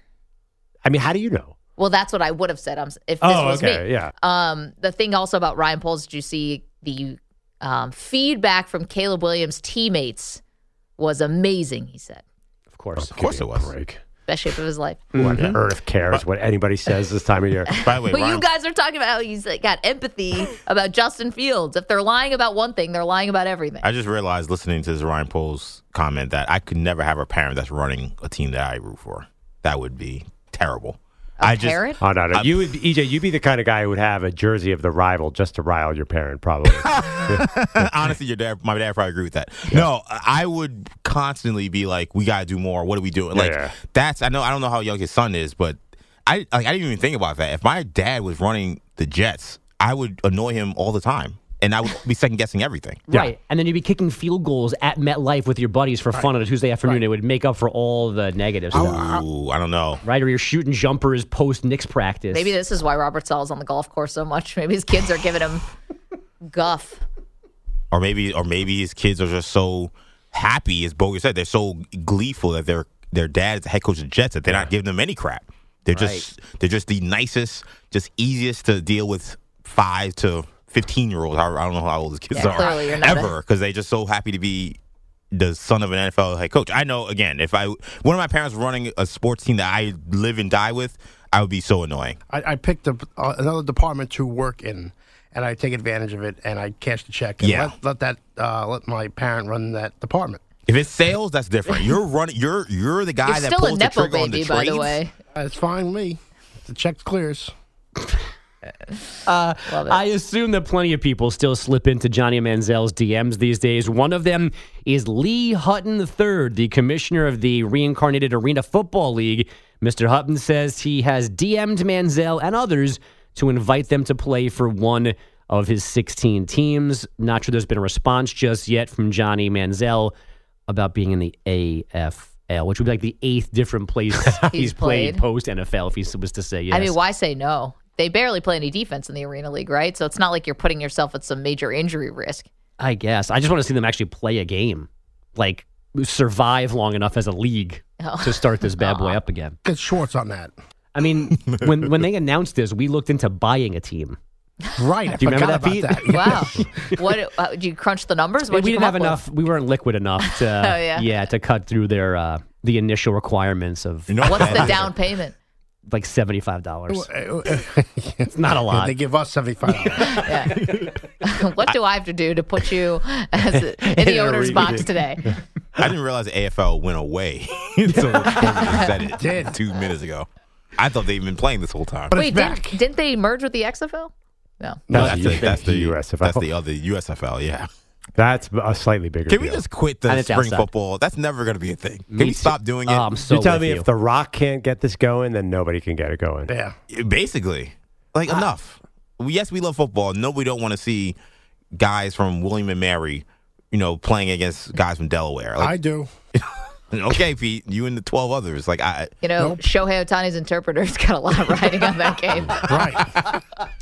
I mean, how do you know? Well, that's what I would have said um, if this Oh, was okay, me. yeah. Um, the thing also about Ryan Poles, did you see the um, feedback from Caleb Williams' teammates was amazing, he said. Of course. Of course it was. Break. Best shape of his life. What on earth cares what anybody says this time of year? By the way, But Ryan, you guys are talking about how he's like, got empathy about Justin Fields. If they're lying about one thing, they're lying about everything. I just realized listening to this Ryan Poles comment that I could never have a parent that's running a team that I root for. That would be terrible. A I just, parent? Oh, no, no. I'm- You would, E J, you'd be the kind of guy who would have a jersey of the rival just to rile your parent, probably. Honestly, your dad, my dad probably agree with that. No, I would constantly be like, "We gotta do more. What are we doing?" Like Yeah. that's. I know. I don't know how young his son is, but I like. I didn't even think about that. If my dad was running the Jets, I would annoy him all the time, and I would be second guessing everything. Right. And then you'd be kicking field goals at MetLife with your buddies for fun on a Tuesday afternoon. It would make up for all the negative stuff. Ooh, I don't know. Right? Or you're shooting jumpers post Knicks practice. Maybe this is why Robert Saleh's on the golf course so much. Maybe his kids are giving him guff. Or maybe, or maybe his kids are just so happy, as Bogus said, they're so gleeful that their their dad is the head coach of the Jets that they're not giving them any crap. They're just they're just the nicest, just easiest to deal with five to fifteen year olds. I, I don't know how old his kids Yeah, are clearly you're not ever because they're just so happy to be the son of an N F L head coach. I know. Again, if I one of my parents were running a sports team that I live and die with, I would be so annoying. I, I picked a, uh, another department to work in, and I take advantage of it, and I cash the check. And Yeah. let, let that uh, let my parent run that department. If it's sales, that's different. You're running. You're you're the guy You're that still a pulls the nepo trigger on the baby, by the trades. way. That's fine with me. The check clears. Uh, Love it. I assume that plenty of people still slip into Johnny Manziel's D Ms these days. One of them is Lee Hutton the third, the commissioner of the reincarnated Arena Football League. Mister Hutton says he has D M'd Manziel and others to invite them to play for one of his sixteen teams. Not sure there's been a response just yet from Johnny Manziel about being in the A F L, which would be like the eighth different place he's, He's played, played. post-N F L if he was to say yes. I mean, why say no? They barely play any defense in the Arena League, right? So it's not like you're putting yourself at some major injury risk. I guess. I just want to see them actually play a game. Like, survive long enough as a league Oh. to start this bad boy up again. Get Schwartz on that. I mean, when when they announced this, we looked into buying a team. Right. I Do you remember forgot that, Pete? about that. Wow. What uh, did you crunch the numbers? What we you didn't come have up with? enough. We weren't liquid enough to, Oh, yeah. to cut through their uh, the initial requirements of You know What's what? the down payment? like seventy-five dollars. It's It's not a lot. They give us seventy-five dollars. Yeah. What do I have to do to put you as a, in the owner's box today? I didn't realize the A F L went away until Corbin said it Did. two minutes ago. I thought they'd been playing this whole time. But Wait, it's back. didn't, didn't they merge with the X F L? No. No, That's that's the- the, that's the U S F L. That's the other U S F L. Yeah. That's a slightly bigger Can we deal. just quit And the it's spring outside. football? That's never going to be a thing. Can Me we too. stop doing it? Oh, I'm so you tell with me you. if The Rock can't get this going, then nobody can get it going. Yeah. Basically, like enough. Yes, we love football. No, we don't want to see guys from William and Mary, you know, playing against guys from Delaware. Like, I do. okay, Pete, you and the twelve others. Like I, You know, Nope. Shohei Ohtani's interpreter's got a lot riding on that game. Right.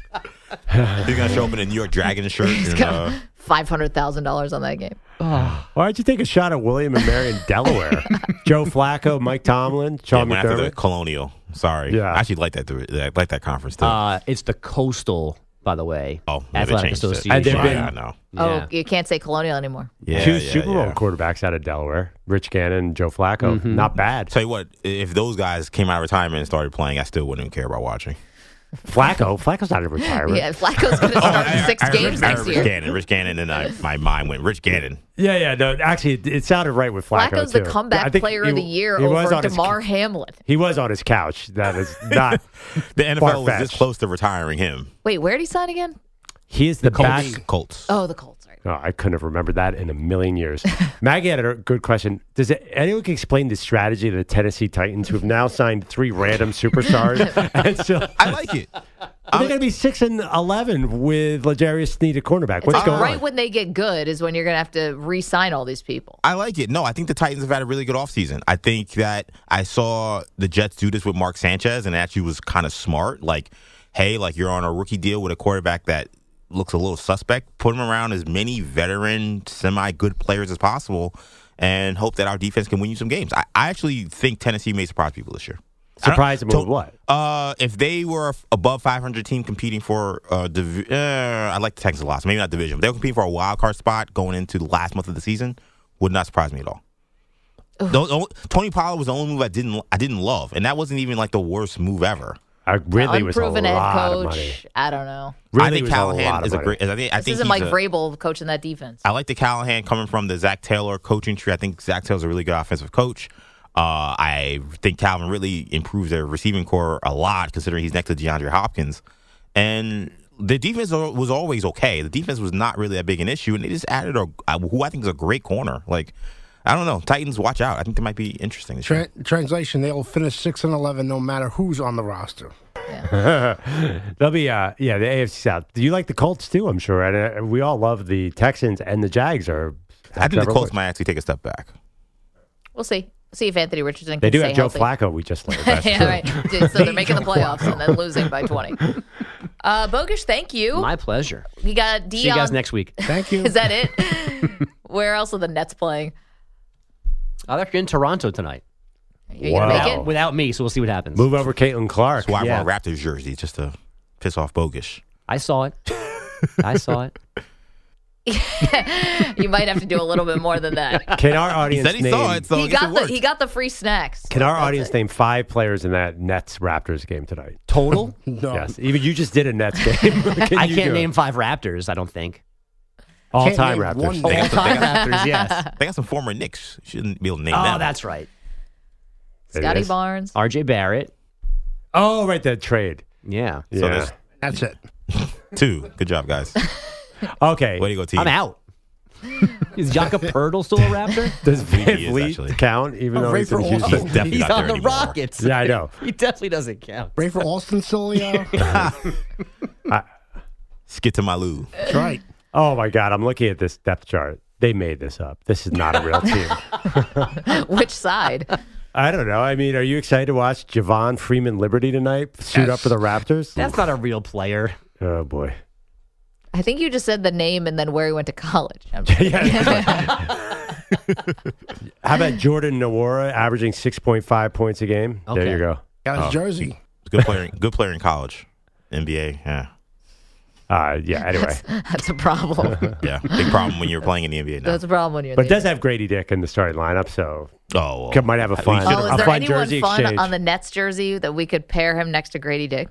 you're gonna show up in a New York Dragon shirt. He's and, got uh, five hundred thousand dollars on that game. Why don't you take a shot at William and Mary in Delaware? Joe Flacco, Mike Tomlin, yeah, Sean went after the McDermott. Colonial. Sorry, Yeah. I actually like that. I like that conference too. Uh, it's the Coastal, by the way. oh, yeah, they Athletic changed it. Association. And they've Yeah, been- I know. Oh, Yeah. you can't say Colonial anymore. Yeah, Two yeah, Super Bowl yeah. quarterbacks out of Delaware, Rich Gannon, Joe Flacco. Mm-hmm. Not bad. Tell you what, if those guys came out of retirement and started playing, I still wouldn't care about watching. Flacco, Flacco's out of retirement. Yeah, Flacco's going to start I- six I- I games heard- I next heard year. Rich Gannon, Rich Gannon, and I, my mind went Rich Gannon. Yeah, yeah. No, actually, it, it sounded right with Flacco. Flacco's the too. comeback I think player he- of the year he was over on his- DeMar Hamlin. He was on his couch. That is not. The N F L was Far-fetched. this close to retiring him. Wait, where did he sign again? He is the, Colts. back. Colts. Oh, the Colts. Right. Oh, I couldn't have remembered that in a million years. Maggie had a good question. Does it, anyone can explain the strategy of the Tennessee Titans, who have now signed three random superstars? and still, I like it. they're going to be six and eleven with L'Jarius Sneed at cornerback. What's It's going right on? when they get good is when you're going to have to re-sign all these people. I like it. No, I think the Titans have had a really good offseason. I think that I saw the Jets do this with Mark Sanchez, and it actually was kind of smart. Like, hey, like you're on a rookie deal with a quarterback that looks a little suspect. Put him around as many veteran, semi-good players as possible, and hope that our defense can win you some games. I, I actually think Tennessee may surprise people this year. Surprise them I with don't- what? Uh, if they were a above five hundred team competing for uh, div- uh, I like the Texans a lot, so maybe not division, but they were competing for a wild card spot going into the last month of the season, would not surprise me at all. The, the, Tony Pollard was the only move I didn't I didn't love, and that wasn't even like the worst move ever. Uh, Ridley was a Unproven head lot of money. coach. I don't know. Ridley I think was a lot Callahan of is a money. great. I think I This think isn't he's Mike a- Vrabel coaching that defense. I like the Callahan coming from the Zach Taylor coaching tree. I think Zach Taylor's a really good offensive coach. Uh, I think Calvin Ridley improves their receiving core a lot, considering he's next to DeAndre Hopkins. And the defense was always okay. The defense was not really that big an issue, and they just added a who I think is a great corner. Like, I don't know, Titans, watch out. I think they might be interesting this year. Tra- translation: They'll finish six and eleven no matter who's on the roster. They'll be, uh, yeah, the A F C South. Do you like the Colts too? I'm sure, and uh, we all love the Texans and the Jags. Are I think the Colts might actually take a step back. We'll see. See if Anthony Richardson can They do stay have Joe healthy. Flacco. We just learned. yeah, right. So they're making the playoffs and then losing by twenty. Uh, Bogish, thank you. My pleasure. You got Dion. See you guys next week. Thank you. Is that it? Where else are the Nets playing? Oh, they're in Toronto tonight. Are you gonna make it? Without me, so we'll see what happens. Move over Caitlin Clark. That's why Yeah. I wore a Raptors jersey, just to piss off Bogish. I saw it. I saw it. You might have to do a little bit more than that. Can our audience He said he name, saw it, so I he guess got it the worked. he got the free snacks. Can our That's audience it. name five players in that Nets Raptors game tonight? Total? No. Yes. Even you just did a Nets game. Can I you can't do it? name five Raptors, I don't think. all Can't time name Raptors. one They name. got some- they got- Raptors, yes. They got some former Knicks. Shouldn't be able to name Oh, them. that's right. It Scotty is. Barnes. R J Barrett. Oh, right, that trade. Yeah. So Yeah. there's That's it. two. Good job, guys. Okay. Way to go, team. I'm out. Is Jakob Pertl still a Raptor? Does Van He is, Vliet actually. count, even Oh, though Ray he's in for Houston? Austin. He's definitely He's not on there the anymore. Rockets. Yeah, I know. He definitely doesn't count. Ray for Austin Cilio. Skid to my Lou. That's right. Oh, my God. I'm looking at this depth chart. They made this up. This is not a real team. Which side? I don't know. I mean, are you excited to watch Javon Freeman Liberty tonight suit up for the Raptors? That's not a real player. Oh, boy. I think you just said the name and then where he went to college. I'm just kidding. How about Jordan Nwora averaging six point five points a game? There Okay. you go. Got his Oh. jersey. Good player. Good player in college. N B A. Yeah. Uh, yeah, anyway. That's a problem. Yeah. Big problem when you're playing in the N B A now. That's a problem when you're. But it does have Grady Dick in the starting lineup, so Oh, well, could- might have a fun, we should've- Oh, a is there fun anyone jersey fun exchange. on the Nets jersey that we could pair him next to Grady Dick?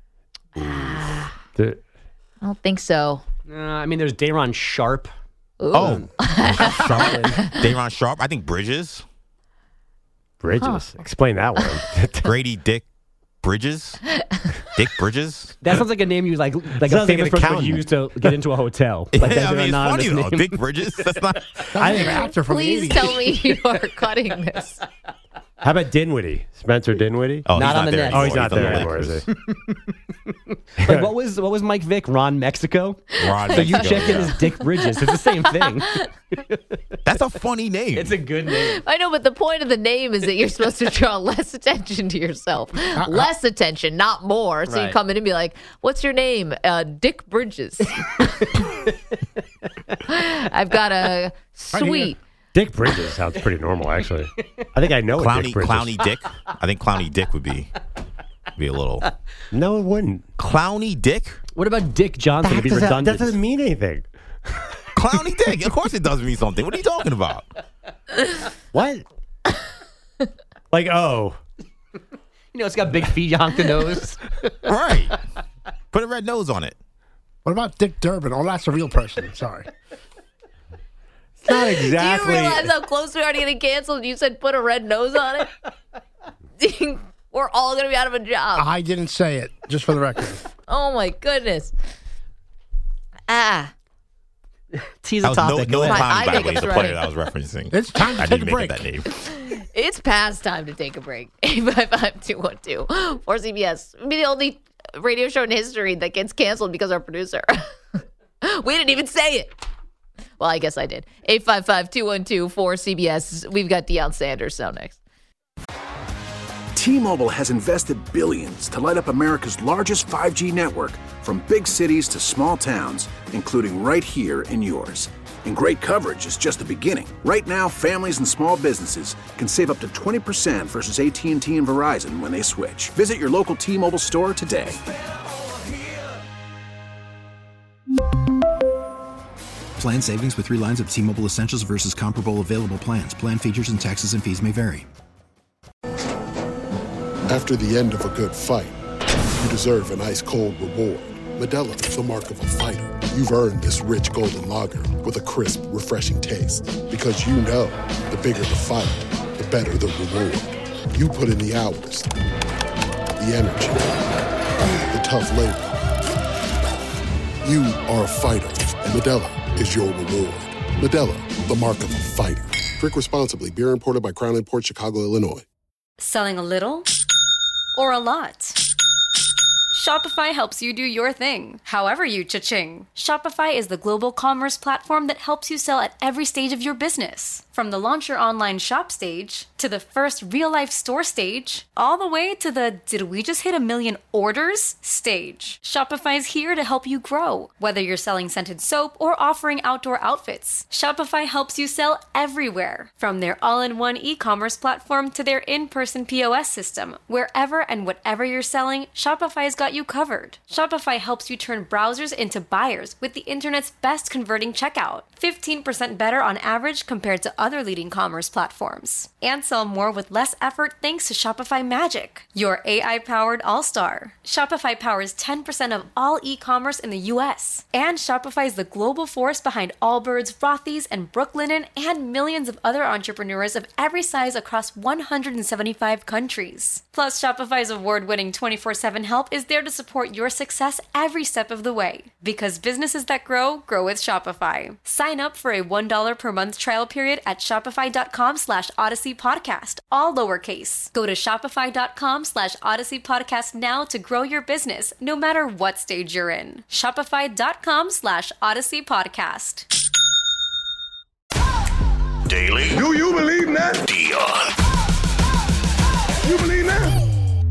The- I don't think so. Uh, I mean, there's Dayron Sharp. Ooh. Oh, Dayron Sharp. I think Bridges. Bridges. Explain that one. Grady Dick Bridges. Dick Bridges. That sounds like a name you like, like a Sounds like famous an person would accountant. use to get into a hotel. Like Yeah, that's I an mean, it's funny anonymous though. name. Dick Bridges. That's not. I think an actor from Please the tell me you are cutting this. How about Dinwiddie? Spencer Dinwiddie? Oh, Not he's on not the there Nets. anymore. Oh, he's not on the there anymore, Lakers. is he? Like, what was what was Mike Vick? Ron Mexico. Ron So you Mexico, check in yeah. as Dick Bridges. It's the same thing. That's a funny name. It's a good name. I know, but the point of the name is that you're supposed to draw less attention to yourself. Less attention, not more. So you Right. come in and be like, what's your name? Uh, Dick Bridges. I've got a sweet. Dick Bridges sounds pretty normal, actually. I think I know a Clowny, Dick Bridges. Clowny Dick. I think Clowny Dick would be be a little No, it wouldn't. Clowny Dick. What about Dick Johnson to That be doesn't, redundant? that doesn't mean anything. Clowny Dick. Of course, it does mean something. What are you talking about? What? Like, oh, You know, it's got big feet on the nose. Right. Put a red nose on it. What about Dick Durbin? Oh, that's a real person. Sorry. it's not Do exactly. you realize how close we are to getting canceled? You said put a red nose on it. We're all going to be out of a job. I didn't say it, just for the record. Oh, my goodness. Ah. Tease That a was no, topic. no Go ahead. I Clowny, by the think way, is it's the player right. that I was referencing. It's time to I take didn't a make break. it that name. It's past time to take a break. eight five five, two one two, four C B S. We'll be the only radio show in history that gets canceled because our producer. We didn't even say it. Well, I guess I did. eight five five, two one two, four C B S. We've got Deion Sanders. So next. T-Mobile has invested billions to light up America's largest five G network, from big cities to small towns, including right here in yours. And great coverage is just the beginning. Right now, families and small businesses can save up to twenty percent versus A T and T and Verizon when they switch. Visit your local T-Mobile store today. Plan savings with three lines of T-Mobile Essentials versus comparable available plans. Plan features and taxes and fees may vary. After the end of a good fight, you deserve an ice-cold reward. Modelo is the mark of a fighter. You've earned this rich golden lager with a crisp, refreshing taste. Because you know, the bigger the fight, the better the reward. You put in the hours, the energy, the tough labor. You are a fighter, and Modelo is your reward. Modelo, the mark of a fighter. Drink responsibly. Beer imported by Crown Imports, Chicago, Illinois. Selling a little or a lot? Shopify helps you do your thing, however you cha-ching. Shopify is the global commerce platform that helps you sell at every stage of your business. From the launch your online shop stage, to the first real-life store stage, all the way to the did we just hit a million orders stage. Shopify's here to help you grow. Whether you're selling scented soap or offering outdoor outfits, Shopify helps you sell everywhere. From their all-in-one e-commerce platform to their in-person P O S system, wherever and whatever you're selling, Shopify's got got you covered. Shopify helps you turn browsers into buyers with the internet's best converting checkout. fifteen percent better on average compared to other leading commerce platforms. And sell more with less effort thanks to Shopify Magic, your A I-powered all-star. Shopify powers ten percent of all e-commerce in the U S. And Shopify is the global force behind Allbirds, Rothy's, and Brooklinen, and millions of other entrepreneurs of every size across one hundred seventy-five countries. Plus, Shopify's award-winning twenty-four seven help is there to support your success every step of the way. Because businesses that grow, grow with Shopify. Sign up for a one dollar per month trial period at shopify.com slash Odyssey Podcast, all lowercase. Go to shopify.com slash Odyssey Podcast now to grow your business, no matter what stage you're in. Shopify.com slash Odyssey Podcast. Daily. Do you believe that? Dion. You believe that?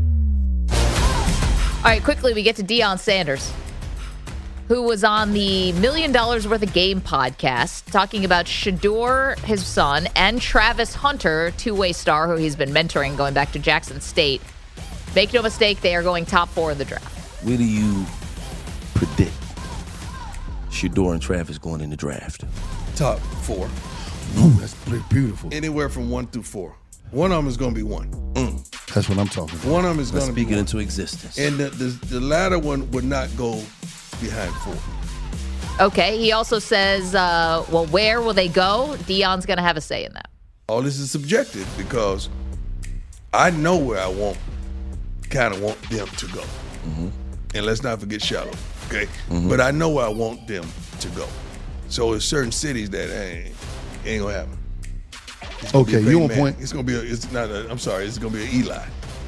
All right, quickly, we get to Deion Sanders, who was on the Million Dollars Worth of Game podcast talking about Shedeur, his son, and Travis Hunter, two-way star who he's been mentoring going back to Jackson State. Make no mistake, they are going top four in the draft. Where do you predict Shedeur and Travis going in the draft? Top four. Ooh, that's beautiful. Anywhere from one through four. One of them is going to be one. Mm. That's what I'm talking about. One of them is going to be speak it into existence. And the, the, the latter one would not go behind four. Okay, he also says, uh, well, where will they go? Deion's going to have a say in that. All this is subjective because I know where I want, kind of want them to go. Mm-hmm. And let's not forget shallow, okay? Mm-hmm. But I know where I want them to go. So there's certain cities that ain't, ain't going to happen. Okay, you on point. It's gonna be. A, it's not. A, I'm sorry. It's gonna be an Eli.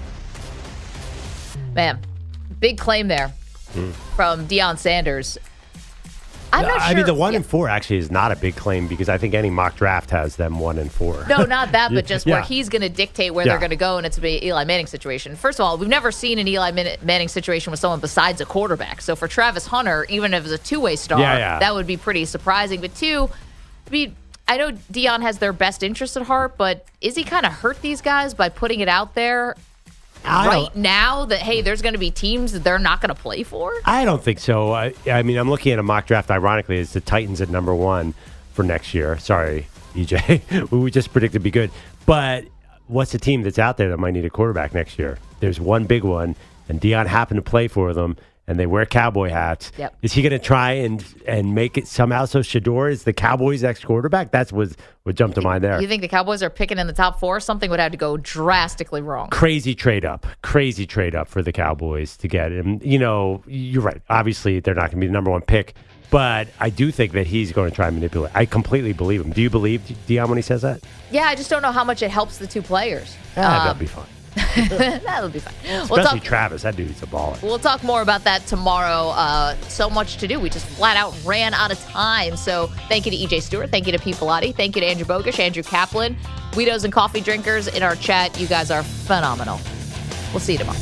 Man, big claim there mm. from Deion Sanders. I'm not I sure. mean, the one yeah. and four actually is not a big claim because I think any mock draft has them one and four. No, not that, but just yeah. where he's going to dictate where yeah. they're going to go, and it's a big Eli Manning situation. First of all, we've never seen an Eli Manning situation with someone besides a quarterback. So for Travis Hunter, even if it's a two-way star, yeah, yeah. that would be pretty surprising. But two, I mean, I know Deion has their best interest at heart, but is he kind of hurt these guys by putting it out there I right now that, hey, there's going to be teams that they're not going to play for? I don't think so. I, I mean, I'm looking at a mock draft, ironically, it's the Titans at number one for next year. Sorry, E J. We just predicted to be good. But what's the team that's out there that might need a quarterback next year? There's one big one, and Deion happened to play for them. And they wear cowboy hats. Yep. Is he going to try and and make it somehow so Shedeur is the Cowboys' next quarterback? That's what, what jumped to mind there. You think the Cowboys are picking in the top four? Something would have to go drastically wrong. Crazy trade up. Crazy trade up for the Cowboys to get him. You know, you're right. Obviously, they're not going to be the number one pick. But I do think that he's going to try and manipulate. I completely believe him. Do you believe Deion when he says that? Yeah, I just don't know how much it helps the two players. Ah, um, that'll be fine. That'll be fine. Especially we'll talk, Travis. That dude's a baller. We'll talk more about that tomorrow. Uh, so much to do. We just flat out ran out of time. So thank you to E J Stewart. Thank you to Pete Pilati. Thank you to Andrew Bogusch, Andrew Kaplan, Guidos and Coffee Drinkers in our chat. You guys are phenomenal. We'll see you tomorrow.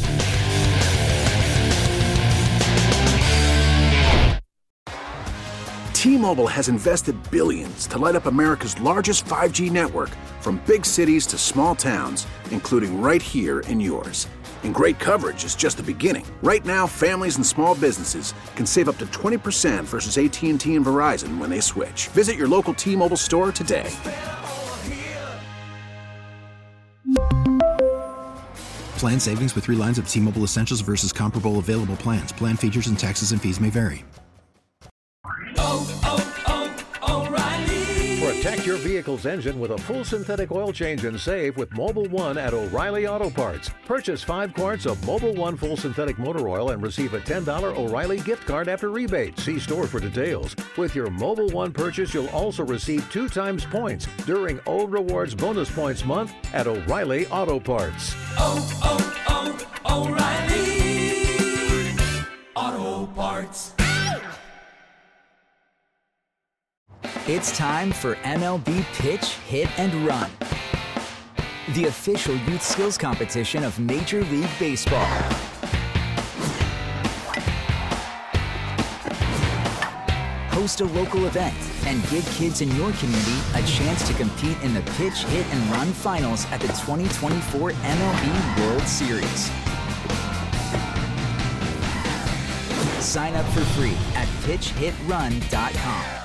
T-Mobile has invested billions to light up America's largest five G network, from big cities to small towns, including right here in yours. And great coverage is just the beginning. Right now, families and small businesses can save up to twenty percent versus A T and T and Verizon when they switch. Visit your local T-Mobile store today. Plan savings with three lines of T-Mobile Essentials versus comparable available plans. Plan features and taxes and fees may vary. Protect your vehicle's engine with a full synthetic oil change and save with Mobil one at O'Reilly Auto Parts. Purchase five quarts of Mobil one full synthetic motor oil and receive a ten dollars O'Reilly gift card after rebate. See store for details. With your Mobil one purchase, you'll also receive two times points during O Rewards Bonus Points Month at O'Reilly Auto Parts. Oh, oh, oh, O'Reilly Auto Parts. It's time for M L B Pitch, Hit, and Run, the official youth skills competition of Major League Baseball. Host a local event and give kids in your community a chance to compete in the Pitch, Hit, and Run finals at the twenty twenty-four M L B World Series. Sign up for free at pitch hit run dot com.